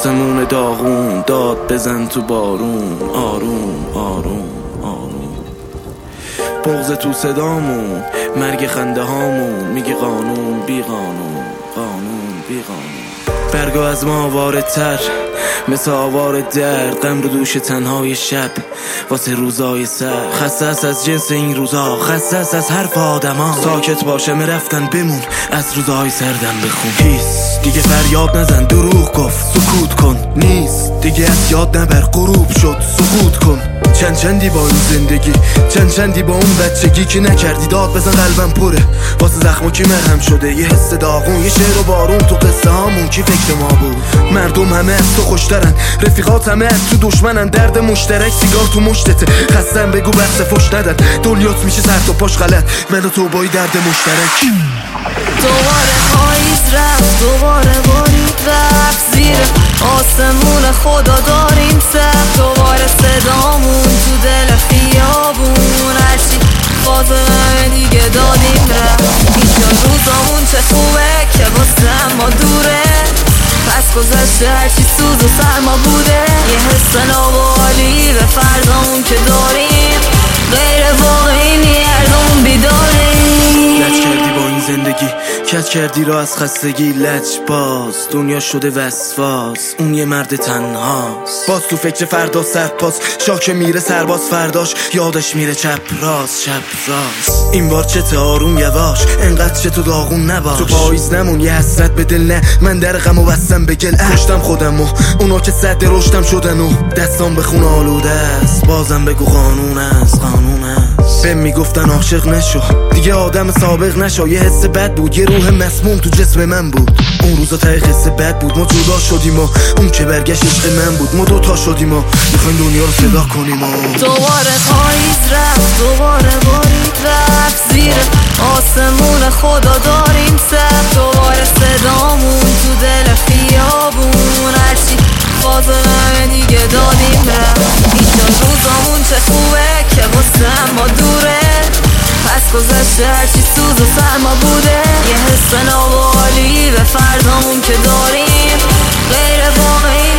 آسمون داغون داد بزن تو بارون، آروم آروم آروم. بغض تو صدامون، مرگ خنده هامون، میگه قانون بی قانون، قانون بی قانون. برگا از ما واردتر مثل آوار درد، غم رو دوش تنهای شب واسه روزای سر. خسته است از جنس این روزا، خسته است از حرف آدما. ساکت باشه رفتن بمون، از روزای سردم بخون. هیس دیگه فریاد نزن، دروغ گفت سکوت کن. نیست دیگه از یاد نبر، غروب شد سقوط کن. چندی با این زندگی، چندی با اون بچگی که نکردی داد بزن. قلبم پره واسه زخمو کی مرهم شده، یه حس داغون، یه شعر و بارون تو قصه هامون. کی فکر ما بود مردم همه از تو خوشترن، رفیقات همه از تو دشمنن. درد مشترک سیگار تو مشتته، خستم بگو بحث فش ندن. دنیات میشه سر تا پاش غلط، من و تو با درد مشترک. دوباره پاییز رفت، دوباره بارید رفت زیر آسمون خدا داریم سخت. دوباره صدامون تو دل خیابون، هرچی خاطرمه دیگه دادیم رفت. اینجا روزامون چه خوبه که واسه ما دوره، پس گذشته هرچی سوز و سرما بوده. یه حس نابالی به فردامون که داریم، غیر واقعی نیردمون بیداریم. لج کردی با این زندگی، کج کردی را از خستگی. لج باز دنیا شده وسواس، اون یه مرد تنهاست. باز تو فکر فردا سرپاس، شاک میره سرباز فرداش، یادش میره چپ راست شب راست. این بار چه آروم یواش، انقدر چه تو داغون نباش. تو پاییز نمون، یه حسرت به دل نه، من در غمو بستم به گل. کشتم خودم و اونا که صد رشدم شدن و دستام به خون آلوده است. بازم بگو قانون است، قانون است. به میگفتن عاشق نشو دیگه، آدم سابق نشو. یه حس بد بود، یه روح مسموم تو جسم من بود. اون روزا ته قصه بد بود، ما جدا شدیم و اون که برگشت عشق من بود. ما دوتا شدیم و میخوایم دنیا رو صدا کنیم و دوباره پاییز رفت، دوباره بارید رفت زیر آسمون خدا داریم سخت. دوباره صدامون تو دل خیابون، هرچی خاطرمه دیگه دادیم رفت. اینجا روزامون چه خوبه که واسه ما دوره، پس گذشته هرچی سوز و سرما بوده. یه حس نابالی به فردامون که داریم، غیر واقعی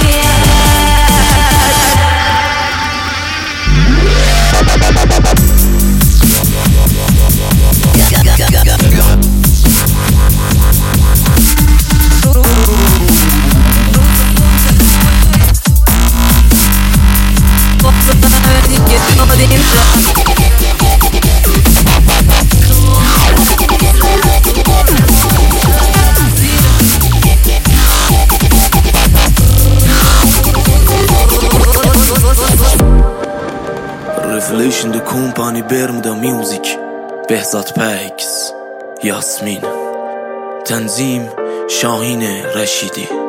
Revelation de Company Bermuda Music. بهزاد پکس، یاسمین. تنظیم شاهین رشیدی.